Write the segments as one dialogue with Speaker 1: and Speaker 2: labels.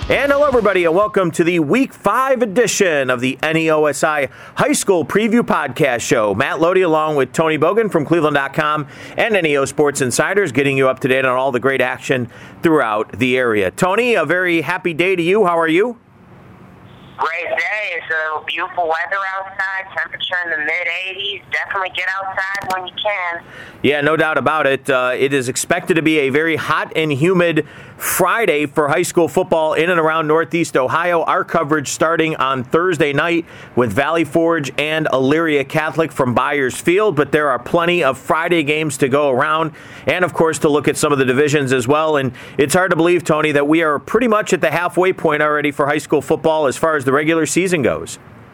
Speaker 1: And hello, everybody, and welcome to the Week 5 edition of the NEOSI High School Preview Podcast Show. Matt Lodi along with Tony Bogan from Cleveland.com and NEO Sports Insiders, getting you up to date on all the great action throughout the area. Tony, a very happy day to you. How are you?
Speaker 2: Great day. It's a beautiful weather outside, temperature in the mid-80s. Definitely get outside when you can.
Speaker 1: Yeah, no doubt about it. It is expected to be a very hot and humid Friday for high school football in and around Northeast Ohio. Our coverage starting on Thursday night with Valley Forge and Elyria Catholic from Byers Field, but there are plenty of Friday games to go around, and of course to look at some of the divisions as well. And it's hard to believe, Tony, that we are pretty much at the halfway point already for high school football as far as the regular season goes.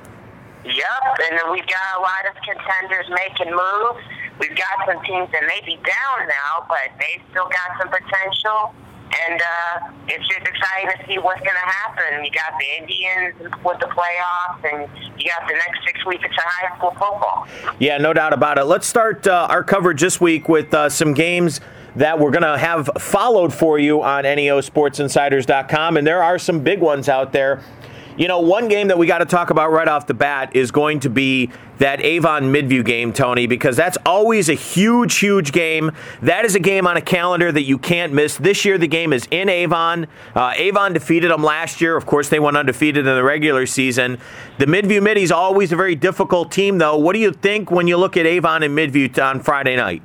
Speaker 2: Yep, and then we've got a lot of contenders making moves. We've got some teams that may be down now, but they still got some potential. And it's just exciting to see what's going to happen. You got the Indians with the playoffs, and you got the next 6 weeks of high school football.
Speaker 1: Yeah, no doubt about it. Let's start our coverage this week with some games that we're going to have followed for you on NEOSportsInsiders.com, and there are some big ones out there. You know, one game that we got to talk about right off the bat is going to be that Avon-Midview game, Tony, because that's always a huge, huge game. That is a game on a calendar that you can't miss. This year, the game is in Avon. Avon defeated them last year. Of course, they went undefeated in the regular season. The Midview Middies always a very difficult team, though. What do you think when you look at Avon and Midview on Friday night?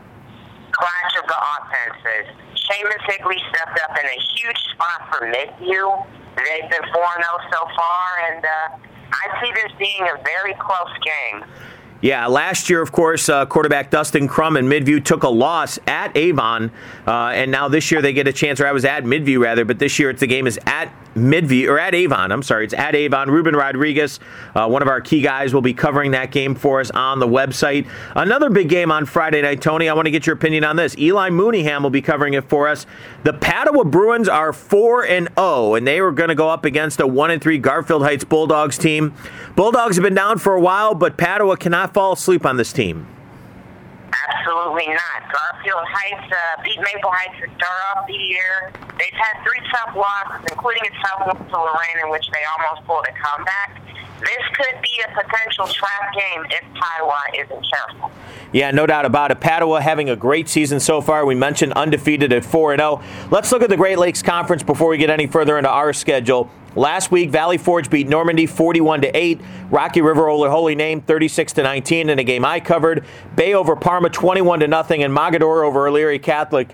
Speaker 2: Clash of the offenses. Seamus Higley stepped up in a huge spot for Midview. They've been 4-0 so far, and I see this being a very close game.
Speaker 1: Yeah, last year, of course, quarterback Dustin Crum and Midview took a loss at Avon, and now this year they get a chance, or I was at Midview rather, but this year the game is at Midview, or at Avon, I'm sorry, it's at Avon. Ruben Rodriguez, one of our key guys, will be covering that game for us on the website. Another big game on Friday night, Tony, I want to get your opinion on this. Eli Mooneyham will be covering it for us. The Padua Bruins are 4-0, and they were going to go up against a 1-3 Garfield Heights Bulldogs team. Bulldogs have been down for a while, but Padua cannot fall asleep on this team.
Speaker 2: Absolutely not. Garfield Heights beat Maple Heights to start off the year. They've had 3 tough losses, including a tough one to Lorraine, in which they almost pulled a comeback. This could be a potential trap game if Padua isn't careful.
Speaker 1: Yeah, no doubt about it. Padua having a great season so far. We mentioned undefeated at 4-0. Let's look at the Great Lakes Conference before we get any further into our schedule. Last week, Valley Forge beat Normandy 41-8. Rocky River over Holy Name 36-19 in a game I covered. Bay over Parma 21-0, and Mogador over Elyria Catholic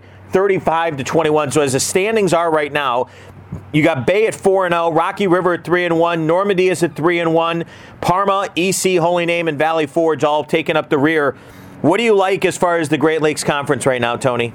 Speaker 1: 35-21. So as the standings are right now, you got Bay at 4-0, Rocky River at 3-1, Normandy is at 3-1, Parma, EC, Holy Name, and Valley Forge all taking up the rear. What do you like as far as the Great Lakes Conference right now, Tony?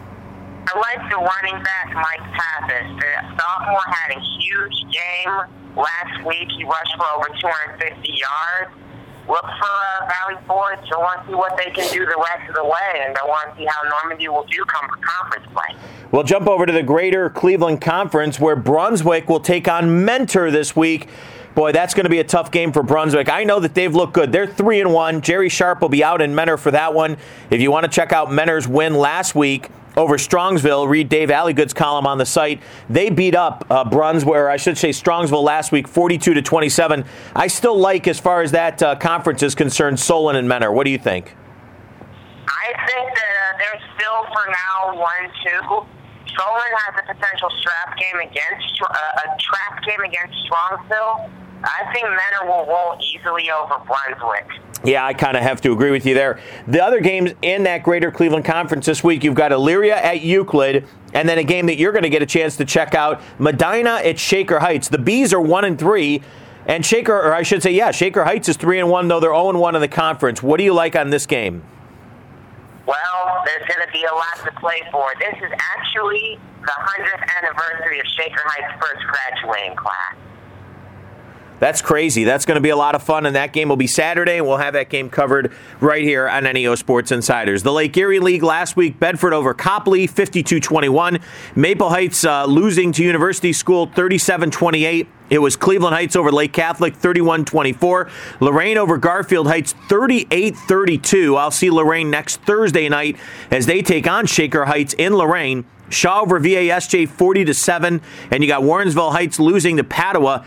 Speaker 2: I like the running back, Mike Pappas. The sophomore had a huge game last week. He rushed for over 250 yards. Look for Valley Forge. I want to see what they can do the rest of the way, and I want to see how Normandy will do come conference play. We'll
Speaker 1: jump over to the Greater Cleveland Conference, where Brunswick will take on Mentor this week. Boy, that's going to be a tough game for Brunswick. I know that they've looked good. They're 3-1. Jerry Sharp will be out in Mentor for that one. If you want to check out Mentor's win last week over Strongsville, read Dave Alligood's column on the site. They beat up Brunswick, or I should say Strongsville last week, 42-27. I still like, as far as that conference is concerned, Solon and Mentor. What do you think?
Speaker 2: I think that they're still, for now, 1-2. Solon has a potential trap game against Strongsville. I think Mentor will roll easily over Brunswick.
Speaker 1: Yeah, I kind of have to agree with you there. The other games in that Greater Cleveland Conference this week, you've got Elyria at Euclid, and then a game that you're going to get a chance to check out, Medina at Shaker Heights. The Bees are 1-3, and Shaker Heights is 3-1, though they're 0-1 in the conference. What do you like on this game?
Speaker 2: Well, there's going to be a lot to play for. This is actually the 100th anniversary of Shaker Heights' first graduating class.
Speaker 1: That's crazy. That's going to be a lot of fun, and that game will be Saturday, and we'll have that game covered right here on NEO Sports Insiders. The Lake Erie League last week, Bedford over Copley, 52-21. Maple Heights losing to University School, 37-28. It was Cleveland Heights over Lake Catholic, 31-24. Lorraine over Garfield Heights, 38-32. I'll see Lorraine next Thursday night as they take on Shaker Heights in Lorraine. Shaw over VASJ, 40-7. And you got Warrensville Heights losing to Padua,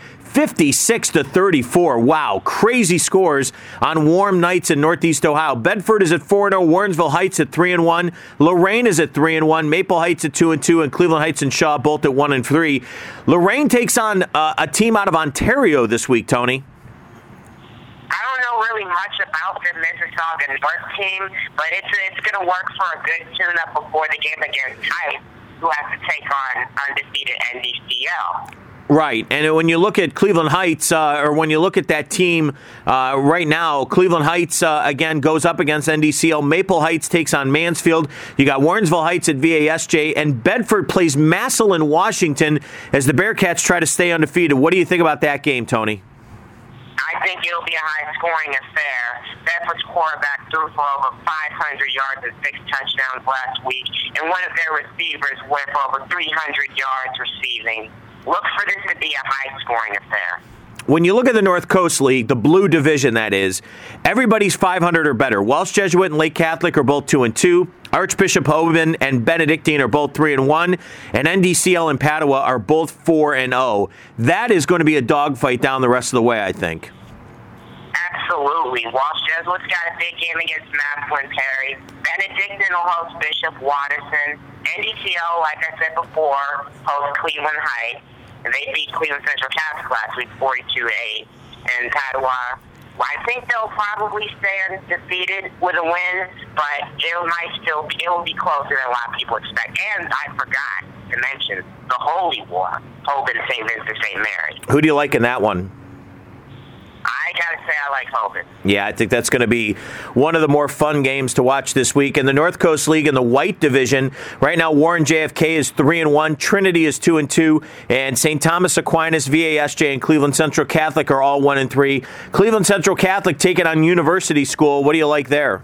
Speaker 1: 56-34. Wow, crazy scores on warm nights in Northeast Ohio. Bedford is at 4-0, Warrensville Heights at 3-1, Lorraine is at 3-1, Maple Heights at 2-2, and Cleveland Heights and Shaw both at 1-3. Lorraine takes on a team out of Ontario this week, Tony.
Speaker 2: I don't know really much about the Mississauga North team, but it's going to work for a good tune-up before the game against Heights, who has to take on undefeated NDCL.
Speaker 1: Right, and when you look at Cleveland Heights, or when you look at that team right now, Cleveland Heights, again, goes up against NDCL. Maple Heights takes on Mansfield. You got Warrensville Heights at VASJ, and Bedford plays Massillon, Washington, as the Bearcats try to stay undefeated. What do you think about that game, Tony?
Speaker 2: I think it'll be a high-scoring affair. Bedford's quarterback threw for over 500 yards and 6 touchdowns last week, and one of their receivers went for over 300 yards receiving. Look for this to be a high-scoring affair.
Speaker 1: When you look at the North Coast League, the blue division that is, everybody's 500 or better. Welsh Jesuit and Lake Catholic are both 2-2. Archbishop Hoban and Benedictine are both 3-1. And NDCL and Padua are both 4-0. That is going to be a dogfight down the rest of the way, I think.
Speaker 2: Absolutely. Welsh Jesuit's got a big game against Massillon Perry. Benedictine will host Bishop Watterson. NDCL, like I said before, hosts Cleveland Heights. And they beat Cleveland Central Catholic last week 42-8. And Padua, well, I think they'll probably stay undefeated with a win, but it will be closer than a lot of people expect. And I forgot to mention the Holy War, Hoban, St. Vincent, St. Mary.
Speaker 1: Who do you like in that one?
Speaker 2: I gotta say I like Hoban.
Speaker 1: Yeah, I think that's going to be one of the more fun games to watch this week. In the North Coast League in the white division, right now Warren JFK is 3-1, Trinity is 2-2, and St. Thomas Aquinas, VASJ, and Cleveland Central Catholic are all 1-3. Cleveland Central Catholic taking on University School. What do you like there?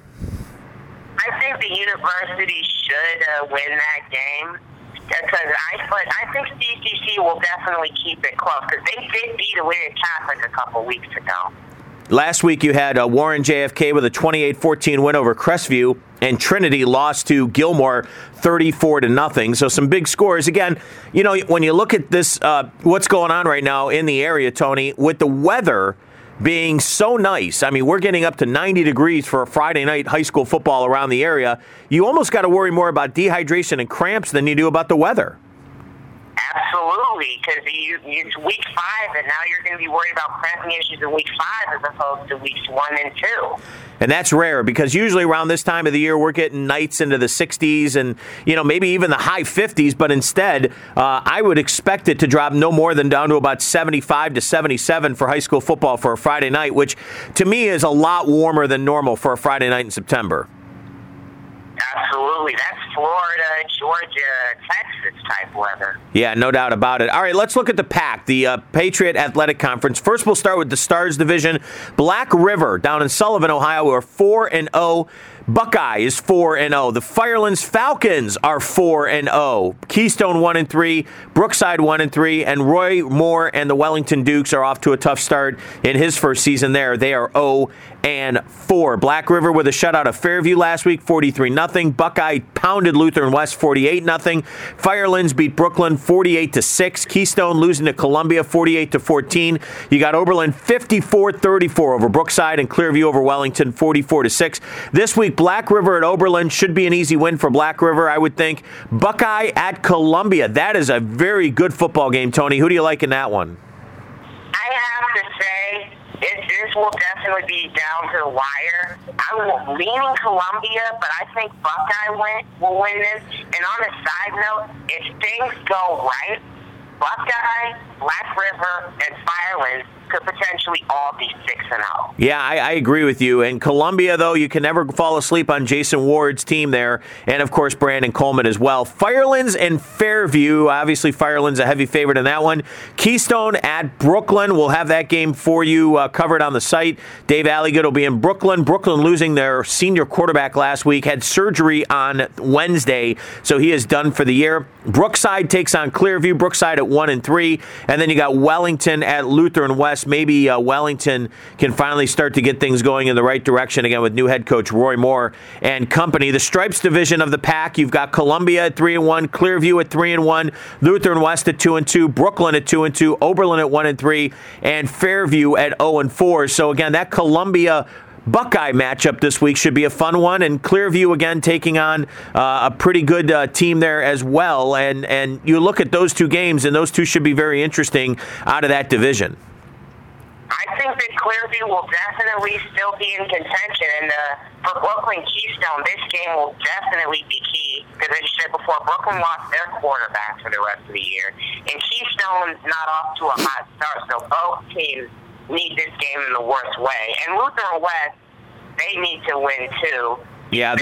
Speaker 2: I think the University should win that game. Because I think CCC will definitely keep it close because they did beat Elyria Catholic a couple weeks ago.
Speaker 1: Last week you had Warren JFK with a 28-14 win over Crestview, and Trinity lost to Gilmore 34-0. So some big scores. Again, you know, when you look at this, what's going on right now in the area, Tony, with the weather being so nice. I mean, we're getting up to 90 degrees for a Friday night high school football around the area. You almost got to worry more about dehydration and cramps than you do about the weather.
Speaker 2: Absolutely, because it's week 5, and now you're going to be worried about cramping issues in week 5 as opposed to weeks 1 and 2.
Speaker 1: And that's rare because usually around this time of the year we're getting nights into the 60s and, you know, maybe even the high 50s. But instead, I would expect it to drop no more than down to about 75 to 77 for high school football for a Friday night, which to me is a lot warmer than normal for a Friday night in September.
Speaker 2: Absolutely. That's Florida, Georgia, Texas type weather.
Speaker 1: Yeah, no doubt about it. All right, let's look at the PAC, the Patriot Athletic Conference. First, we'll start with the Stars Division. Black River down in Sullivan, Ohio, are 4-0. Buckeye is 4-0. The Firelands Falcons are 4-0. Keystone 1-3. Brookside 1-3. And Roy Moore and the Wellington Dukes are off to a tough start in his first season there. They are 0-4. Black River with a shutout of Fairview last week, 43-0. Buckeye pounded Lutheran West, 48-0. Firelands beat Brooklyn 48-6. Keystone losing to Columbia 48-14. You got Oberlin 54-34 over Brookside and Clearview over Wellington 44-6. This week, Black River at Oberlin should be an easy win for Black River, I would think. Buckeye at Columbia. That is a very good football game, Tony. Who do you like in that one?
Speaker 2: I have to say, this will definitely be down to the wire. I'm leaning Columbia, but I think Buckeye will win this. And on a side note, if things go right, Buckeye, Black River, and Firelands could potentially all be 6-0.
Speaker 1: Yeah, I agree with you. And Columbia, though, you can never fall asleep on Jason Ward's team there. And, of course, Brandon Coleman as well. Firelands and Fairview. Obviously, Firelands a heavy favorite in that one. Keystone at Brooklyn. We'll have that game for you covered on the site. Dave Alligood will be in Brooklyn. Brooklyn losing their senior quarterback last week. Had surgery on Wednesday, so he is done for the year. Brookside takes on Clearview. Brookside at 1-3. And then you got Wellington at Lutheran West. Maybe Wellington can finally start to get things going in the right direction again with new head coach Roy Moore and company. The Stripes division of the pack, you've got Columbia at 3-1, Clearview at 3-1, Lutheran West at 2-2, Brooklyn at 2-2, Oberlin at 1-3, and Fairview at 0-4. So again, that Columbia Buckeye matchup this week should be a fun one, and Clearview again taking on a pretty good team there as well. And you look at those two games, and those two should be very interesting out of that division.
Speaker 2: I think that Clearview will definitely still be in contention, and for Brooklyn Keystone, this game will definitely be key, because as you said before, Brooklyn lost their quarterback for the rest of the year, and Keystone's not off to a hot start, so both teams need this game in the worst way. And Lutheran West, they need to win too.
Speaker 1: Yeah,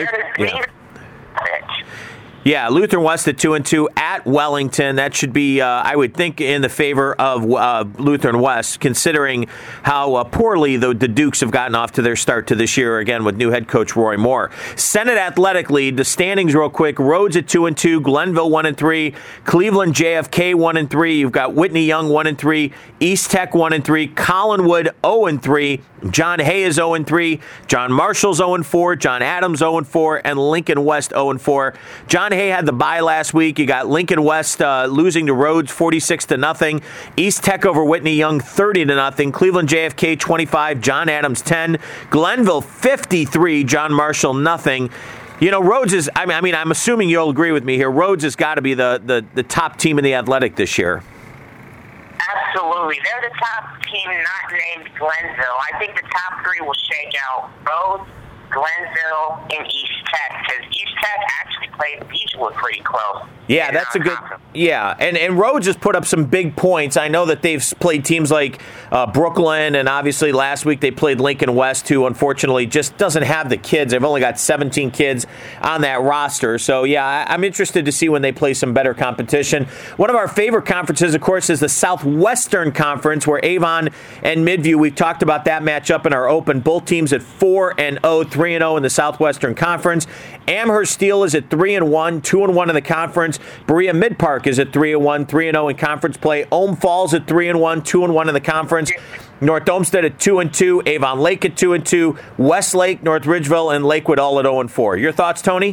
Speaker 1: Yeah, Lutheran West at 2-2 at Wellington. That should be, I would think, in the favor of Lutheran West, considering how poorly the Dukes have gotten off to their start to this year, again, with new head coach Roy Moore. Senate Athletic League, the standings real quick. Rhodes at 2-2, Glenville 1-3, Cleveland JFK 1-3. You've got Whitney Young 1-3, East Tech 1-3, Collinwood 0-3. John Hay is 0-3, John Marshall's 0-4, John Adams 0-4, and Lincoln West 0-4. John Hay had the bye last week. You got Lincoln West losing to Rhodes 46-0. East Tech over Whitney Young 30-0. Cleveland JFK 25, John Adams 10. Glenville 53, John Marshall nothing. You know, Rhodes is, I mean, I'm assuming you'll agree with me here. Rhodes has got to be the top team in the Athletic this year.
Speaker 2: Absolutely. They're the top team not named Glenville. I think the top three will shake out Rhodes, Glenville, and East Tech, because East Tech actually played, these were pretty close.
Speaker 1: Yeah, that's a good. Yeah, and Rhodes has put up some big points. I know that they've played teams like Brooklyn, and obviously last week they played Lincoln West, who unfortunately just doesn't have the kids. They've only got 17 kids on that roster. So, yeah, I'm interested to see when they play some better competition. One of our favorite conferences, of course, is the Southwestern Conference, where Avon and Midview, we've talked about that matchup in our open. Both teams at 4-0, 3-0 in the Southwestern Conference. Amherst Steel is at 3-1, 2-1 in the conference. Berea Mid-Park is at 3-1, 3-0 in conference play. Ohm Falls at 3-1, 2-1 in the conference. North Olmsted at 2-2, Avon Lake at 2-2, Westlake, North Ridgeville, and Lakewood all at 0-4. Your thoughts, Tony?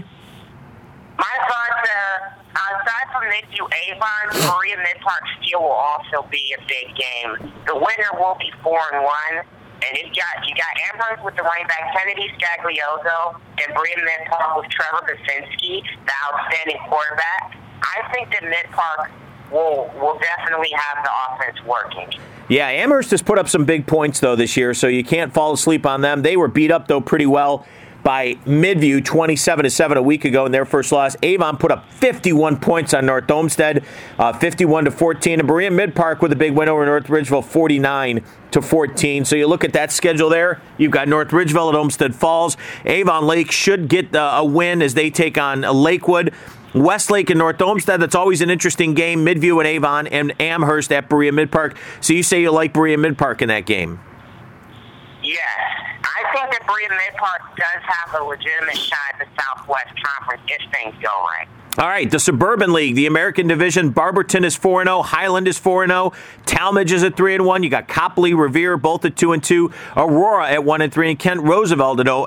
Speaker 2: My thoughts, aside from Midview Avon, Berea Mid-Park Steel will also be a big game. The winner will be 4-1. And you got Amherst with the running back Kennedy Scaglioso, and Berea Mid-Park with Trevor Basinski, the outstanding quarterback. I think that Mid-Park will definitely have the offense working.
Speaker 1: Yeah, Amherst has put up some big points, though, this year, so you can't fall asleep on them. They were beat up, though, pretty well by Midview 27-7 a week ago in their first loss. Avon put up 51 points on North Olmsted, 51-14. And Berea Mid-Park with a big win over North Ridgeville, 49-14. So you look at that schedule there. You've got North Ridgeville at Olmsted Falls. Avon Lake should get a win as they take on Lakewood. Westlake and North Olmsted, that's always an interesting game. Midview and Avon, and Amherst at Berea Mid-Park. So you say you like Berea Mid-Park in that game?
Speaker 2: Yes. I think that Berea Mid-Park does have a legitimate shot at the Southwest Conference if things go right.
Speaker 1: All right, the Suburban League, the American Division, Barberton is 4-0, Highland is 4-0, Talmadge is at 3-1. You got Copley, Revere, both at 2-2, Aurora at 1-3, and Kent Roosevelt at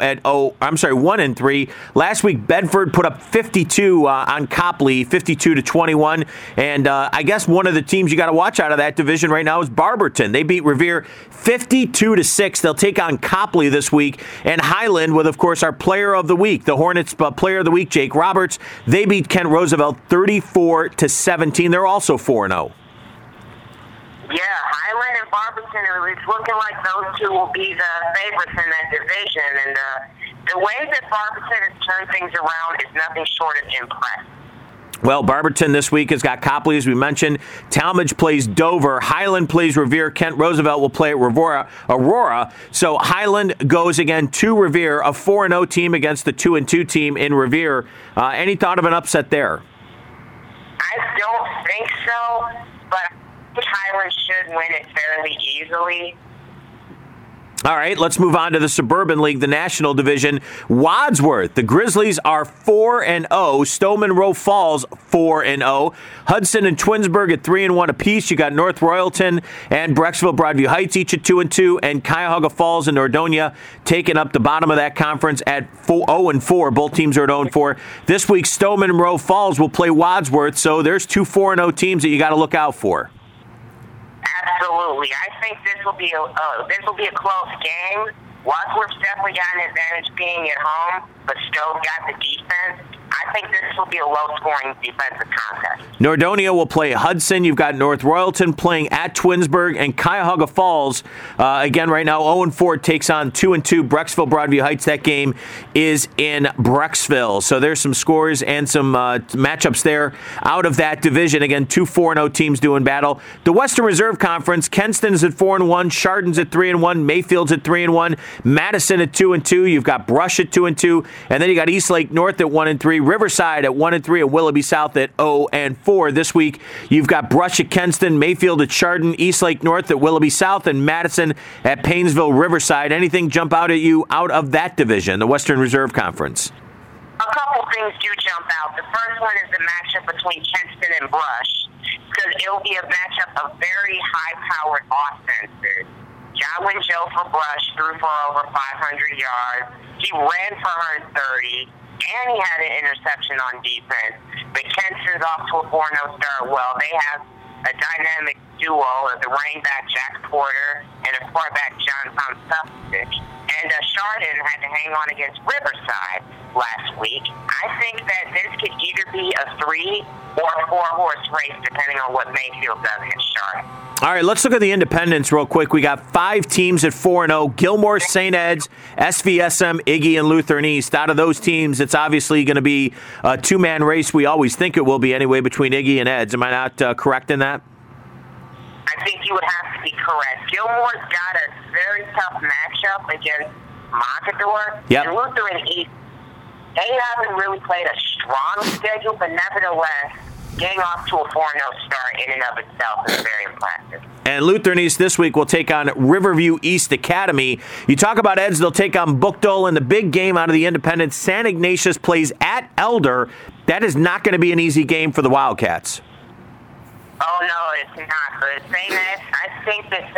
Speaker 1: 1-3. Last week, Bedford put up 52 on Copley, 52-21, and I guess one of the teams you got to watch out of that division right now is Barberton. They beat Revere 52-6. They'll take on Copley this week, and Highland with, of course, our Player of the Week, the Hornets Player of the Week, Jake Roberts. They beat Kent Roosevelt 34-17. They're also 4-0.
Speaker 2: Yeah, Highland and Barberton, it's looking like those two will be the favorites in that division. And the way that Barberton has turned things around is nothing short of impressive.
Speaker 1: Well, Barberton this week has got Copley, as we mentioned. Talmadge plays Dover. Highland plays Revere. Kent Roosevelt will play at Aurora. So Highland goes again to Revere, a 4-0 team against the 2-2 team in Revere. Any thought of an upset there?
Speaker 2: I don't think so, but I think Highland should win it fairly easily.
Speaker 1: All right, let's move on to the Suburban League, the National Division. Wadsworth, the Grizzlies are 4-0. Stowe Monroe Falls 4-0. Hudson and Twinsburg at 3-1 apiece. You got North Royalton and Brecksville Broadview Heights each at 2-2, and Cuyahoga Falls and Nordonia taking up the bottom of that conference at 0-4. Both teams are at 0-4. This week, Stowe Monroe Falls will play Wadsworth, so there's two 4-0 teams that you got to look out for.
Speaker 2: Absolutely. I think this will be a close game. Wadsworth's definitely got an advantage being at home, but Stowe got the defense. I think this will be a low-scoring defensive contest.
Speaker 1: Nordonia will play Hudson. You've got North Royalton playing at Twinsburg, and Cuyahoga Falls, again, right now, 0-4 takes on 2-2 Brecksville Broadview Heights. That game is in Brecksville. So there's some scores and some matchups there out of that division. Again, two 4-0 teams doing battle. The Western Reserve Conference, Kenston's at 4-1, Chardon's at 3-1, Mayfield's at 3-1, Madison at 2-2. You've got Brush at 2-2, and then you got Eastlake North at 1-3. Riverside at 1-3, and Willoughby South at 0-4. This week, you've got Brush at Kenston, Mayfield at Chardon, Eastlake North at Willoughby South, and Madison at Paynesville Riverside. Anything jump out at you out of that division, the Western Reserve Conference?
Speaker 2: A couple things do jump out. The first one is the matchup between Kenston and Brush, because it'll be a matchup of very high-powered offenses. Godwin Joe for Brush threw for over 500 yards. He ran for 130. And he had an interception on defense. But Kenston's off to a 4-0 start. Well, they have a dynamic duo of the running back Jack Porter and a quarterback John Tomsuffic. And Chardon had to hang on against Riverside last week. I think that this could either be a 3 or a 4-horse race, depending on what Mayfield does against Chardon.
Speaker 1: All right, let's look at the independents real quick. We got 5 teams at 4-0. Gilmore, St. Ed's, SVSM, Iggy, and Lutheran East. Out of those teams, it's obviously going to be a 2-man race. We always think it will be anyway between Iggy and Ed's. Am I not correct in that?
Speaker 2: I think you would have to be correct. Gilmore's got a very tough matchup against Montador.
Speaker 1: Yep.
Speaker 2: And Lutheran East, they haven't really played a strong schedule, but nevertheless, getting off to a 4-0 start in and of itself is very impressive.
Speaker 1: And Lutheran East this week will take on Riverview East Academy. You talk about Eds, they'll take on Bookdole in the big game out of the independents. San Ignatius plays at Elder. That is not going to be an easy game for the Wildcats.
Speaker 2: Oh, no, it's not. But I think that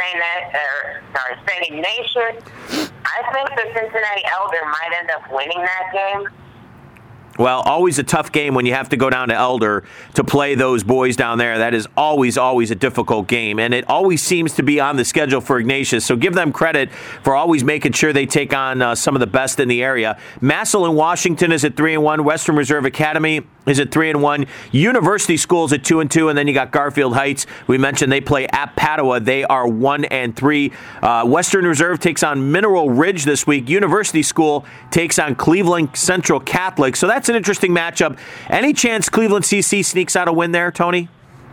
Speaker 2: St. Ignatius, I think that Cincinnati Elder might end up winning that game.
Speaker 1: Well, always a tough game when you have to go down to Elder to play those boys down there. That is always a difficult game, and it always seems to be on the schedule for Ignatius, so give them credit for always making sure they take on some of the best in the area. Massillon Washington is at 3-1. Western Reserve Academy is at 3-1. University Schools at 2-2, and then you got Garfield Heights. We mentioned they play at Padua. They are 1-3. Western Reserve takes on Mineral Ridge this week. University School takes on Cleveland Central Catholic, so that's an interesting matchup. Any chance Cleveland CC sneaks out a win there, Tony?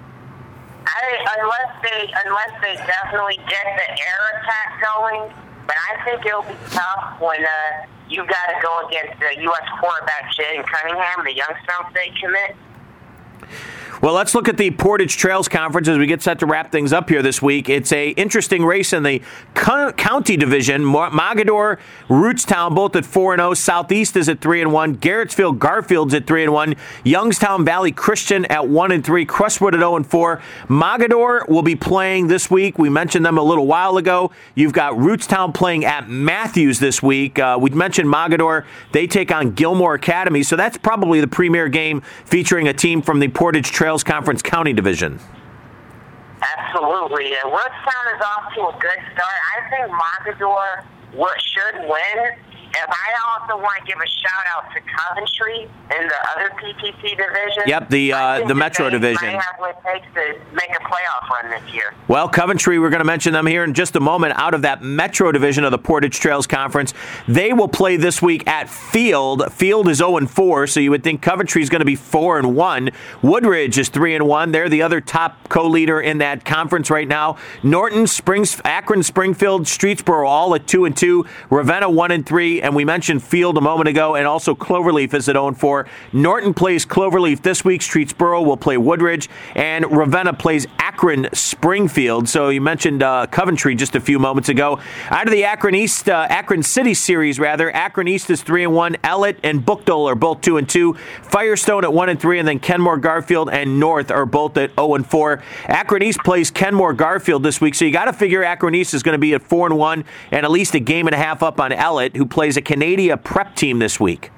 Speaker 2: Unless they definitely get the air attack going, but I think it'll be tough when you got to go against the U.S. quarterback Jaden Cunningham, the Youngstown State commit.
Speaker 1: Well, let's look at the Portage Trails Conference as we get set to wrap things up here this week. It's a interesting race in the county division. Mogador, Rootstown, both at 4-0. Southeast is at 3-1. Garrettsville, Garfield's at 3-1. Youngstown Valley Christian at 1-3. Crestwood at 0-4. Mogador will be playing this week. We mentioned them a little while ago. You've got Rootstown playing at Matthews this week. We mentioned Mogador. They take on Gilmore Academy, so that's probably the premier game featuring a team from the Portage Trails Conference County Division.
Speaker 2: Absolutely. Rootstown is off to a good start. I think Mogador should win. If I also want to give a shout out to Coventry in the other PTC division.
Speaker 1: Yep, the Metro division.
Speaker 2: Might have what it takes to make a playoff run this year.
Speaker 1: Well, Coventry, we're going to mention them here in just a moment. Out of that Metro division of the Portage Trails Conference, they will play this week at Field. Field is 0-4, so you would think Coventry is going to be 4-1. Woodridge is 3-1. They're the other top co-leader in that conference right now. Norton, Akron, Springfield, Streetsboro all at 2-2. Ravenna 1-3. And we mentioned Field a moment ago, and also Cloverleaf is at 0-4. Norton plays Cloverleaf this week. Streetsboro will play Woodridge, and Ravenna plays Akron Springfield. So you mentioned Coventry just a few moments ago. Out of the Akron City series, Akron East is 3-1. Ellett and Bookdole are both 2-2. Firestone at 1-3, and then Kenmore, Garfield, and North are both at 0-4. Akron East plays Kenmore, Garfield this week, so you got to figure Akron East is going to be at 4-1 and at least a game and a half up on Ellett, who plays a Canada prep team this week.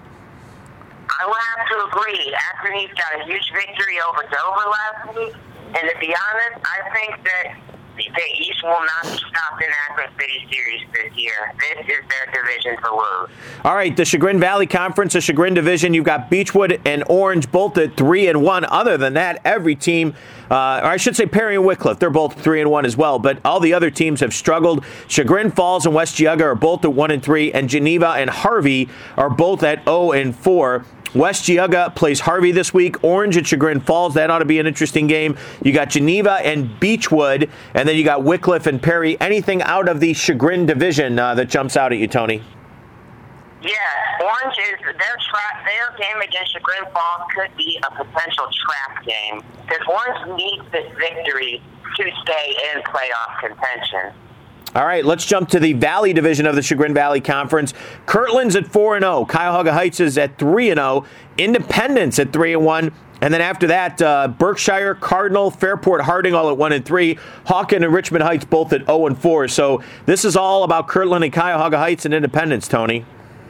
Speaker 2: I would have to agree. Akron East got a huge victory over Dover last week, and to be honest, I think that the East will not be stopped in Akron City Series this year. This is their division to lose.
Speaker 1: All right, the Chagrin Valley Conference, the Chagrin Division, you've got Beechwood and Orange both at 3-1. Other than that, every team, or I should say Perry and Wickliffe, they're both 3-1 as well, but all the other teams have struggled. Chagrin Falls and West Geauga are both at 1-3, and Geneva and Harvey are both at 0-4. West Geauga plays Harvey this week. Orange at Chagrin Falls. That ought to be an interesting game. You got Geneva and Beechwood, and then you got Wickliffe and Perry. Anything out of the Chagrin division that jumps out at you, Tony?
Speaker 2: Yeah, Orange is their game against Chagrin Falls could be a potential trap game because Orange needs this victory to stay in playoff contention.
Speaker 1: All right, let's jump to the Valley Division of the Chagrin Valley Conference. Kirtland's at 4-0. Cuyahoga Heights is at 3-0. Independence at 3-1. And then after that, Berkshire, Cardinal, Fairport, Harding all at 1-3. Hawken and Richmond Heights both at 0-4. So this is all about Kirtland and Cuyahoga Heights and Independence, Tony.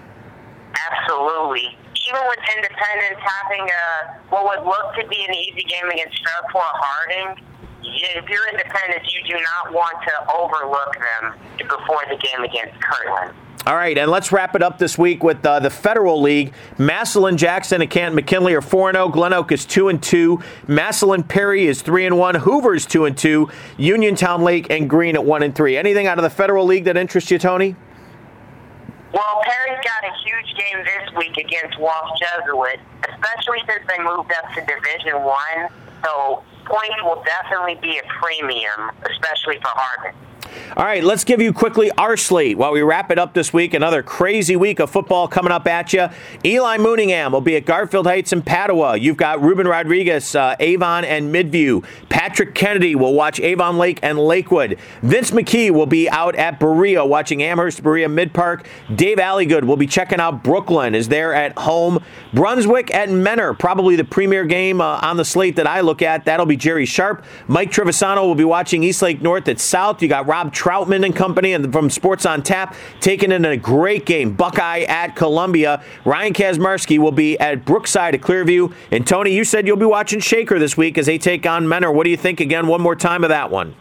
Speaker 2: Absolutely. Even with Independence having what would look to be an easy game against Fairport Harding, if you're Independent, you do not want to overlook them before the game against Kirtland.
Speaker 1: All right, and let's wrap it up this week with the Federal League. Massillon, Jackson, and Canton McKinley are 4-0. Glen Oak is 2-2. Massillon Perry is 3-1. Hoover's 2-2. Uniontown Lake and Green at 1-3. Anything out of the Federal League that interests you, Tony?
Speaker 2: Well, Perry's got a huge game this week against Walsh Jesuit, especially since they moved up to Division I. So points will definitely be a premium, especially for Harbin.
Speaker 1: All right, let's give you quickly our slate while we wrap it up this week. Another crazy week of football coming up at you. Eli Mooningham will be at Garfield Heights and Padua. You've got Ruben Rodriguez, Avon and Midview. Patrick Kennedy will watch Avon Lake and Lakewood. Vince McKee will be out at Berea watching Amherst, Berea Mid-Park. Dave Alligood will be checking out Brooklyn as they're at home. Brunswick at Menor, probably the premier game on the slate that I look at. That'll be Jerry Sharp. Mike Trevisano will be watching Eastlake North at South. You got Rob Troutman and company and from Sports on Tap taking in a great game. Buckeye at Columbia. Ryan Kazmarski will be at Brookside at Clearview. And Tony, you said you'll be watching Shaker this week as they take on Menor. What do you think again one more time of that one?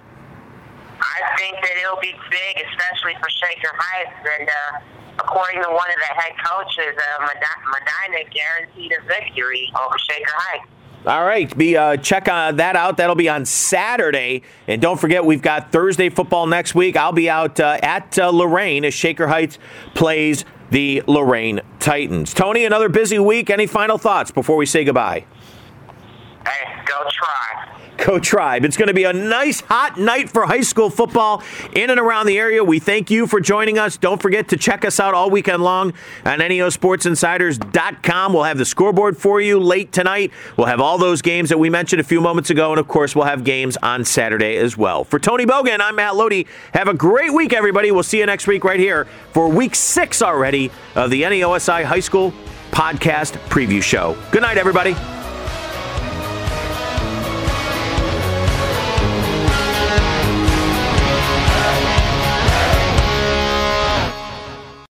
Speaker 2: I think that it'll be big, especially for Shaker Heights. And according to one of the head coaches, Medina guaranteed a victory over Shaker Heights.
Speaker 1: All right, check that out. That'll be on Saturday. And don't forget, we've got Thursday football next week. I'll be out at Lorraine as Shaker Heights plays the Lorraine Titans. Tony, another busy week. Any final thoughts before we say goodbye?
Speaker 2: Hey, go Tribe.
Speaker 1: Go Tribe. It's going to be a nice hot night for high school football in and around the area. We thank you for joining us. Don't forget to check us out all weekend long on NEOSportsInsiders.com. We'll have the scoreboard for you late tonight. We'll have all those games that we mentioned a few moments ago, and of course we'll have games on Saturday as well. For Tony Bogan, I'm Matt Lodi. Have a great week, everybody. We'll see you next week right here for Week 6 already of the NEOSI High School Podcast Preview Show. Good night, everybody.